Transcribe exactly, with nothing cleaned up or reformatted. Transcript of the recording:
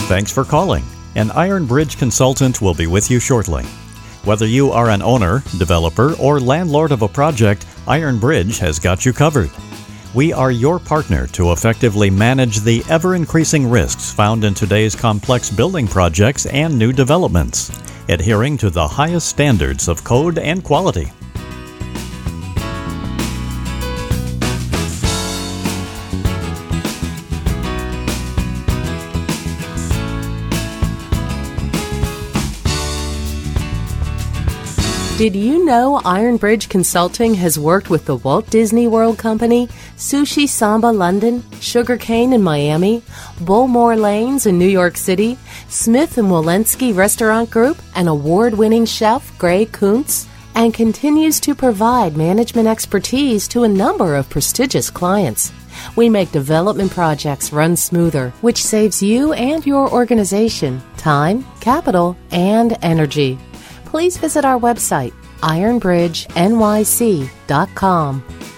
Thanks for calling. An Iron Bridge consultant will be with you shortly. Whether you are an owner, developer, or landlord of a project, Iron Bridge has got you covered. We are your partner to effectively manage the ever-increasing risks found in today's complex building projects and new developments, adhering to the highest standards of code and quality. Did you know Iron Bridge Consulting has worked with the Walt Disney World Company, Sushi Samba London, Sugar Cane in Miami, Bullmore Lanes in New York City, Smith and Walensky Restaurant Group, and award-winning chef Gray Kuntz, and continues to provide management expertise to a number of prestigious clients? We make development projects run smoother, which saves you and your organization time, capital, and energy. Please visit our website, iron bridge n y c dot com.